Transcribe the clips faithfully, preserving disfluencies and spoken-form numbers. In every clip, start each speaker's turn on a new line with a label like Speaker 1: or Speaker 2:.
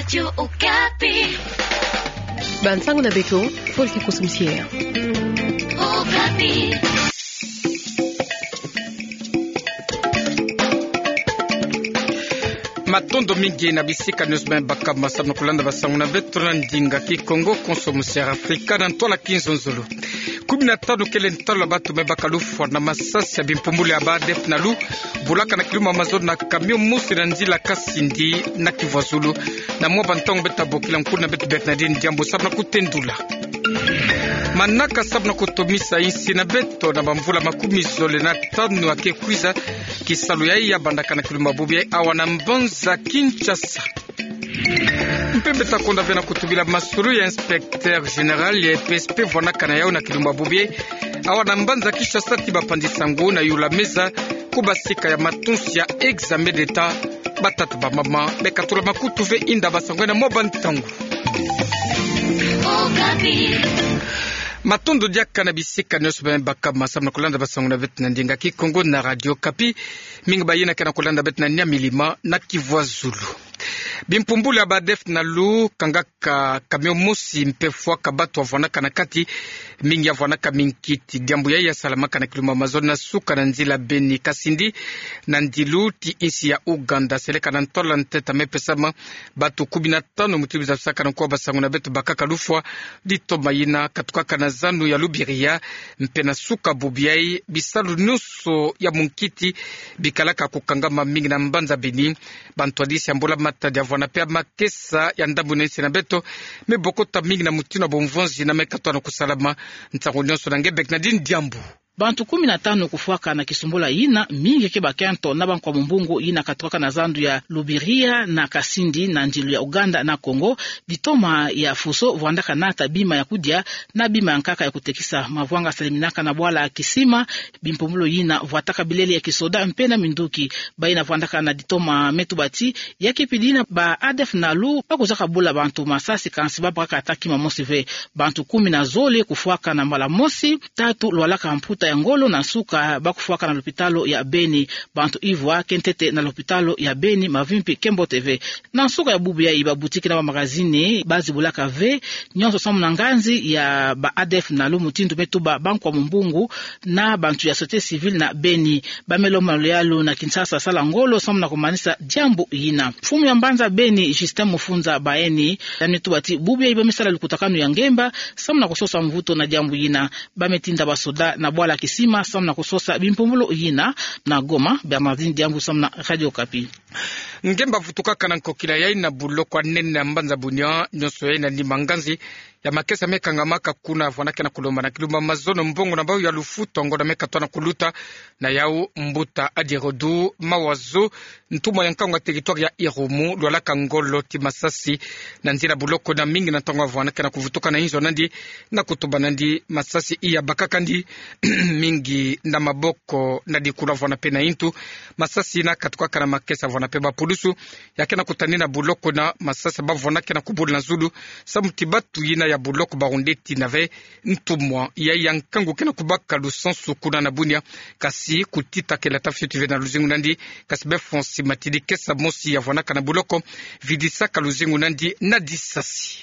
Speaker 1: Radio Okapi.
Speaker 2: Bansango na beto, folki kusumsier.
Speaker 1: Okapi.
Speaker 3: Matondo mingi na bisika newsman baka masabna kulanda basango na beto na ndinga ki Kongo konsomusier Afrika na ntola kinzonzolo. kumi na tano kele ntalo batu mebaka lufu na masasi ya bimpumbuli ya badef na lu bulaka na kiluma Amazon na kamio musi na nzila kasindi na Kivazulu na mwa ntango beta bokila nkulu na betu Bernardine Diambo sabna kutendula manaka sabna kutomisa insi na beto na bamvula makumi zole na tano ake kwiza kisalu ya iya bandaka na kiluma bubi awa na mbonza Kinshasa. Mpembe takonda vena kutubila masuru ya inspecteur general ya P S P vwana kana yao na kilumba bubie awa na mbanza kisha sati bapandisango na yula meza kubasika ya matunsi ya examen d'etat batatu ba mama bekatula makutuve inda basango na moba ntangu Matondo diaka na bisika nyosba baka masam na kulanda basango na vet na ndinga ki Kongo na Radio Kapi mingi bayina kana kulanda bet na nya milima na Kivazulu. Bimpumbuli ya badef na lu kangaka kamio musi mpefwa kabatu wavwanaka na kati mingi ya vwanaka minkiti diambu ya ya salamaka na kiluma Amazon na suka na nzila Beni Kasindi na ndilu ti insi ya Uganda seleka na ntola nteta mepesama batu kumi na tano mutubi za saka na kuwa basangu na betu bakaka lufwa dito mayina katukaka na zanu ya Lubiria mpena suka bubiai bisalu nuso ya munkiti bikalaka kukangama mingi na mbanza Beni bantu adisi ambola mata dia vwana pia makesa ya ndambu na isi na beto mebokota mingi na mutino bomvonzi na mekatwa na kusalama ntango nyonso na ngebek na dini Diambu.
Speaker 4: Bantu kumi na tano kufuaka na kisumbola ina mingi keba kento na bankwa mbungu ina katoka na zandu ya Lubiria na Kasindi na njilu ya Uganda na Kongo bitoma ya fuso vwandaka nata bima ya kudia na bima ya nkaka ya kutekisa mavwanga saliminaka na bwala kisima bimpumulo ina vwataka bileli ya kisoda mpena minduki baina vwandaka na ditoma metubati ya kipidina ba adef na lu bakuzaka bula bantu masasi kansiba baka ataki mamosive bantu kumi na zole kufuaka na mbala mosi tatu lwalaka mputa ya ngolo na suka bakufuaka na lopitalo ya Beni bantu ivwa kentete na lopitalo ya Beni mavimpi Kembo T V na suka ya bubu ya iba butiki na magazini bazi bulaka ve nyonso samu na nganzi ya ba A D F na lumu tindu metuba banku wa mbungu na bantu ya sote civil na Beni bamelo maloyalo na Kinshasa sala ngolo samu na kumanisa jambu ina fumu ya mbanza Beni Justin Mufunza baeni na metuba ti bubu ya iba misala lukutakanu ya ngemba samu na kusosa mvuto na jambu ina bametinda basoda na bwala kisima samna kusosa bimpumulo yina na Goma Bernardine Diambu samna Radio Kapi.
Speaker 3: Ngemba vutuka kana nkokila yai na bulo kwa nene na mbanza bunya nyoso yai na ni manganzi ya makesa meka ngamaka kuna vwanake na kulomba na kiluma mazono mbongo na bao ya lufuto ngo na meka tona kuluta na yau mbuta adirodu mawazo ntuma yankangwa territoire ya Irumu lwalaka ngolo ti Masasi na nzira buloko na mingi na tongo vwanake na kuvutuka na hizo nandi na kutuba nandi Masasi iya bakaka ndi mingi na maboko na dikula vwanape na intu Masasi na katukwa kana makesa vwanape ba pulusu yake na kutanina buloko na Masasi ba vwanake na kubuli na Zulu samutibatu yina ya buloko barundeti nave ntumwa ya yankangu kena kubaka lusansu kuna na bunia kasi kutita kela tafio tive na luzingu nandi kasi befonsi matidi kesa mosi ya vwanaka na buloko vidisaka luzingu nandi na disasi.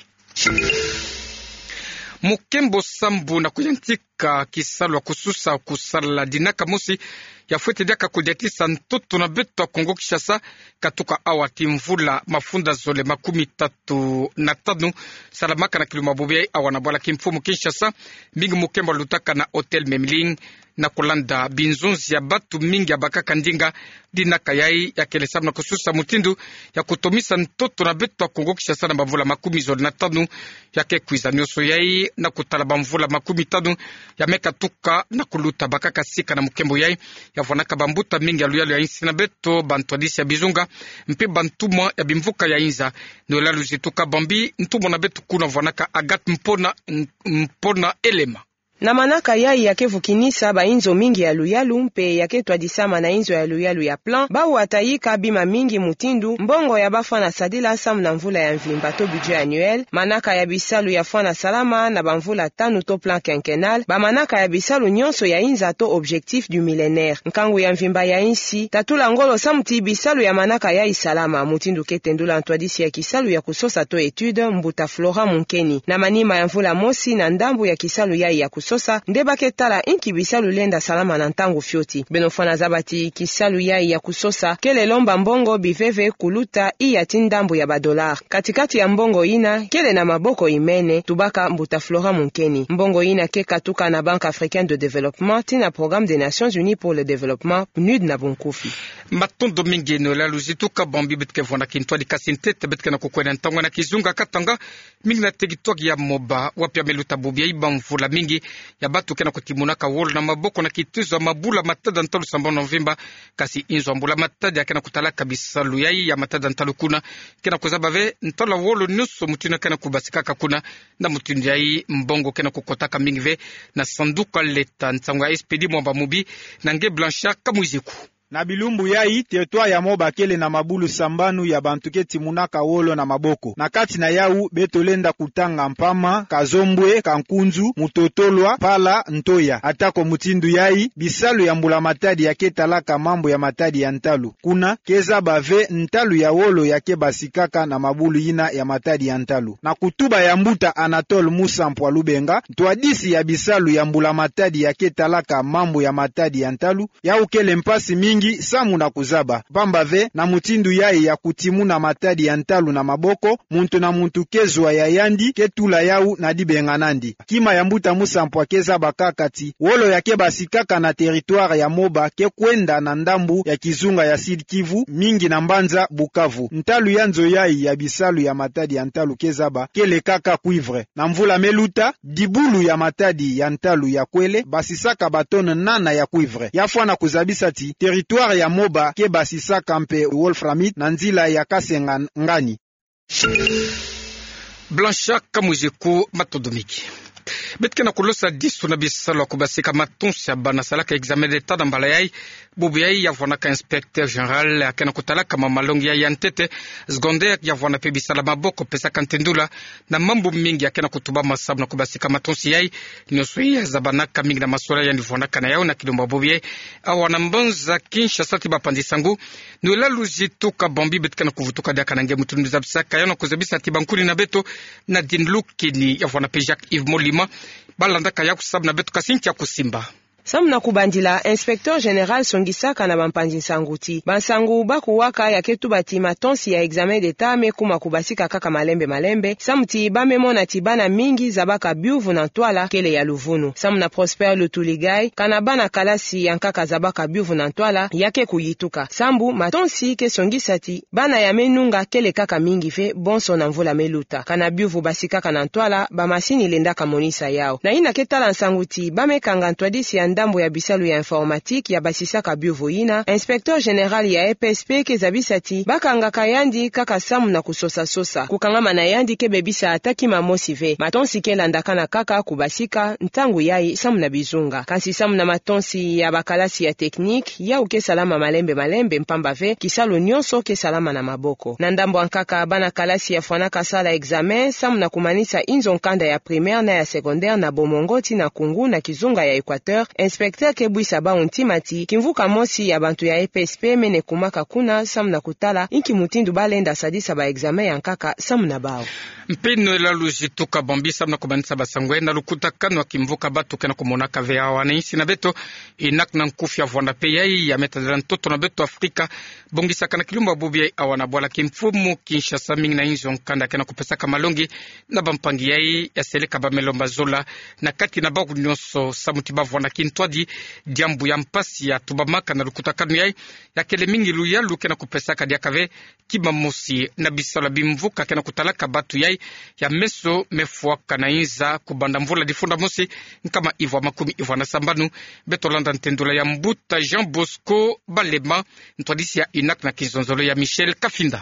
Speaker 3: Mukembo sambu na kuyantika kisalwa kususa kusala dinaka mosi ya fuete diaka kudiatisa ntoto na beto Kongo Kishasa katuka awati mvula mafunda zole makumi tatu na tanu salamaka na kiluma bubia awana bwala kimfumu Kishasa mingi mukembo lutaka na hotel Memling na kulanda binzunzi ya batu mingi ya bakaka ndinga dinaka yai ya kelesa na kususa mutindu ya kutomisa ntoto na beto Kongo Kishasa na bavula makumi zole na tanu ya kekwiza nyoso yai na kutalaba mvula makumi tanu ya meka tuka na kuluta bakaka sika na mukembo yai ya vwanaka bambuta mingi ya luyalo ya insi na beto bantwadisi ya bizunga mpe bantumwa ya bimvuka ya inza nwela luzituka bambi ntumwa na beto kuna vwanaka agat mpona mpona elema.
Speaker 1: na manaka yai yake vukinisa ba inzo mingi ya luyalu mpe yake twadisama na inzo ya luyalu ya plan bawu atayika bima mingi mutindu mbongo ya bafana sadila sam na mvula ya mvimba to budget annuel manaka ya bisalu ya fana salama na bamvula tanu to plan quinquennal ba manaka ya bisalu nyonso ya inza to objectif du millénaire nkangu ya mvimba ya insi tatula ngolo samuti bisalu ya manaka ya isalama mutindu ketendula ntwadisi ya kisalu ya kusosa to etude mbuta Flora Munkeni na manima ya mvula mosi na ndambu ya kisalu ya ya kusosa ndeba ketala inki bisalu lenda salama na ntangu fyoti benofana zabati kisalu ya ya kusosa kele lomba mbongo biveve kuluta iya tindambu ya badolar katikati ya mbongo ina kele na maboko imene tubaka mbuta Flora Munkeni mbongo ina ke katuka na Banque Africaine de Développement tina Programme des Nations Unies pour le Développement P N U D na Bunkufi
Speaker 3: matondo mingi no la luzituka bombi bitke vona kintwa dikasinte tebetke na kukwena ntango na kizunga katanga mingi na tegitwagi ya moba wapya meluta bubia iba mvula mingi ya batu kena kutimuna ka wol na maboko na kitizo mabula matada ntalu samba novemba kasi inzo mbula matada kena kutala kabisa luyai ya matada ntalu kuna kena kuzabave ntala wolo nusu mutuna kena kubasika kakuna na mutundai mbongo kena kukotaka mingi ve na sanduka leta ntango ya S P D mwamba mubi na nge Blanchard Kamuziku
Speaker 5: na bilumbu yai territoire ya moba kele na mabulu sambanu ya bantuke timunaka wolo na maboko na kati na yau betolenda kutanga mpama kazombwe kankunzu mutotolwa pala ntoya atako mutindu yai bisalu ya mbula matadi yake talaka mambo ya matadi ya ntalu kuna keza bave ntalu ya wolo yake basikaka na mabulu ina ya matadi ya ntalu na kutuba ya mbuta Anatole Musa Mpwa Lubenga twadisi ya bisalu ya mbula matadi yake talaka mambo ya matadi ya ntalu yau kele mpasi mingi samu na kuzaba bambave na mutindu yai ya kutimu na matadi ya ntalu na maboko muntu na muntu kezwa ya yandi ketula yau na dibenga nandi kima ya mbuta Musa Mpwa keza bakakati wolo yake basikaka na territoire ya moba ke kwenda na ndambu ya kizunga ya Sud Kivu mingi na Mbanza Bukavu ntalu yanzo yai ya bisalu ya matadi ya ntalu kezaba kele kaka kuivre na mvula meluta dibulu ya matadi ya ntalu ya kwele basisaka batone nana ya kuivre yafwana kuzabisati territoire ya moba ke basisaka mpe wolframite na nzila ya kasenga ngani
Speaker 3: Blanchard Kamuziku matodomiki betke na kulosa disu na bisalo kubasika matunsi ya bana salaka examen d'etat na mbala yai bubu yai ya vwana ka inspecteur general akena kutalaka mamalongi ya yantete secondaire ya vwana pe bisala maboko pesa kantendula na mambo mingi akena kutuba masabu na kubasika matunsi yai nyoso ya zabanaka mingi na maswala ya nivwana kana yao na kilomba bubu yai awana mbonza Kinshasa tiba pandisangu nwela luzituka bombi betke na kuvutuka daka na nge mutunduza bisaka yao na kuzabisa tiba nkuli na beto na dinlukini ya vwana pe Jacques Yves Molima balandaka ya kusabu na betu kasinti ya kusimba
Speaker 1: samna kubandila inspecteur general songisaka na bampanzi nsanguti bansangu bakuwaka yaketu batima tonsi ya examen d'etat mekuma kubasika kaka malembe malembe samuti bamemona tibana mingi za baka biuvu na ntwala kele ya luvunu samna Prosper Lutuligai kana bana kalasi yankaka za baka biuvu na ntwala yake kuyituka sambu matonsi ke songisati bana ya menunga kele kaka mingi fe bonso na mvula meluta kana biuvu basikaka na ntwala bamasini lendaka monisa yao na ina ketala nsanguti bamekanga ntwadisi ya ndambo ya bisalu ya informatique ya basisaka biuvu ina inspecteur general ya E P S P kezabisati bakanga kayandi kaka samu na kusosa sosa kukangama na yandi kebebisa ataki mamosi ve matonsi kelandaka na kaka kubasika ntangu yai samu na bizunga kasi samu na matonsi ya bakalasi ya teknik ya uke salama malembe malembe mpamba ve kisalu nyonso ke salama na maboko na ndambo ankaka bana kalasi ya fwanaka sala examen samu na kumanisa inzo nkanda ya primaire na ya secondaire na bomongoti na kungu na kizunga ya Equateur inspecteur kebwisa ba untimati kimvuka mosi ya bantu ya E P S P mene kumaka kuna samu na kutala inki mutindu balenda sadisa ba examen yankaka samu na bao
Speaker 3: mpino la luzituka bombi samu na kubanisa basangwe na lukuta kanu kimvuka batu kena kumonaka vea wananisi na beto inak na nkufi ya vwanda pe yai ya metadela ntoto na beto Afrika bongisa kana kilumba bubi yai awana bwala kimfumu Kinshasa mingi na inzo nkanda kena kupesaka malongi na bampangi yai ya seleka bamelomba zola na kati na bagu nyonso samuti bavwana kintwadi diambu ya mpasi ya tubamaka na lukuta kanu yai ya kele mingi luya lukena kupesaka diakave kiba mosi na bisala bimvuka kena kutalaka batu yai ya meso mefuaka na inza kubanda mvula difunda mosi nkama iwa makumi iwa na sambanu betolanda ntendula ya mbuta Jean Bosco Balema ntwadisi ya inak na kizonzolo ya Michel Kafinda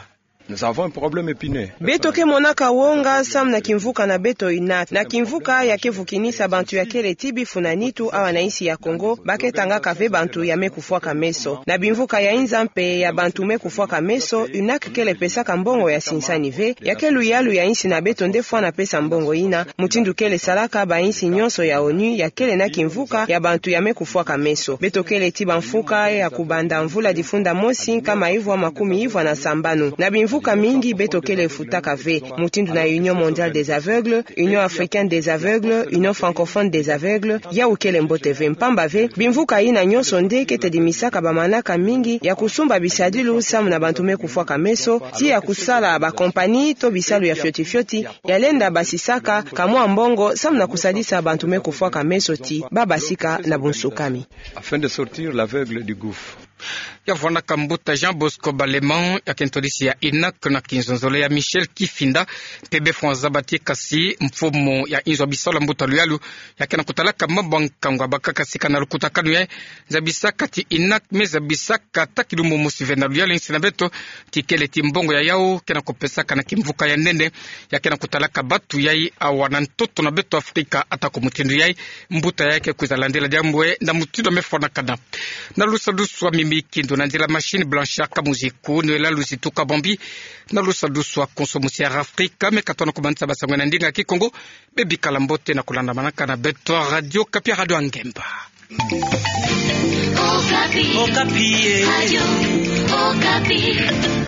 Speaker 6: nous avons un problème épineux.
Speaker 1: Beto ke monaka wonga sam na kimvuka na beto inat na kimvuka ya kevukinisa bantu ya kele tibi funanitu awa na isi ya Kongo baketanga kave bantu ya mekufuaka meso na bimvuka ya inzampe ya bantu mekufuaka meso unak kele pesa kambongo ya sinsani ve ya kelu yalu ya insi na beto ndefwa na pesa mbongo ina mutindu kele salaka ba insi nyonso ya onu ya kele na kimvuka ya bantu ya mekufuaka meso beto kele tiba mfuka ya kubanda mvula difunda mosi kama hivyo makumi hivyo na sambanu na bimvuka mingi beto kele futaka ve mutindu na Union mondiale des aveugles, Union africaine des aveugles, Union francophone des aveugles ya ukele mbote ve mpamba ve bimvuka ina nyonso nde kete dimisaka bamanaka mingi ya kusumba bisadilu samu na bantu mekufuaka meso ti ya kusala ba kompani to bisalu ya fioti fioti ya lenda basisaka kamwa mbongo samu na kusadisa bantu mekufuaka meso ti babasika na bunsukami
Speaker 6: afin de sortir l'aveugle du gouffre.
Speaker 3: Ya vona kambuta Jean Bosco Baleman ya kentolisi ya Inak na kinzonzole ya Michel Kifinda Pebe Franza Batie kasi mfumo ya inzo bisola mbuta luyalu ya kena kutalaka mabankangwa bakaka sika na lukuta kanu ya zabisaka ti Inak meza bisaka takilumu musive na luyalu insina beto tikele timbongo ya yao kena kupesaka na kimvuka ya nende ya kena kutalaka batu yai awana ntoto na beto Afrika atako mutindu yai mbuta yake kuzalandela jambwe na mutindo mefona kada na lusa luswa mimi kindu na nzela machine blanchard kamuziku nwela luzituka bombi na lusa luswa konsomusi ya Afrika mekatona kubanisa basangwe na ndinga kikongo bebi kalambote na kulanda manaka na beto radio kapia radio angemba Okapi Okapi Radio Okapi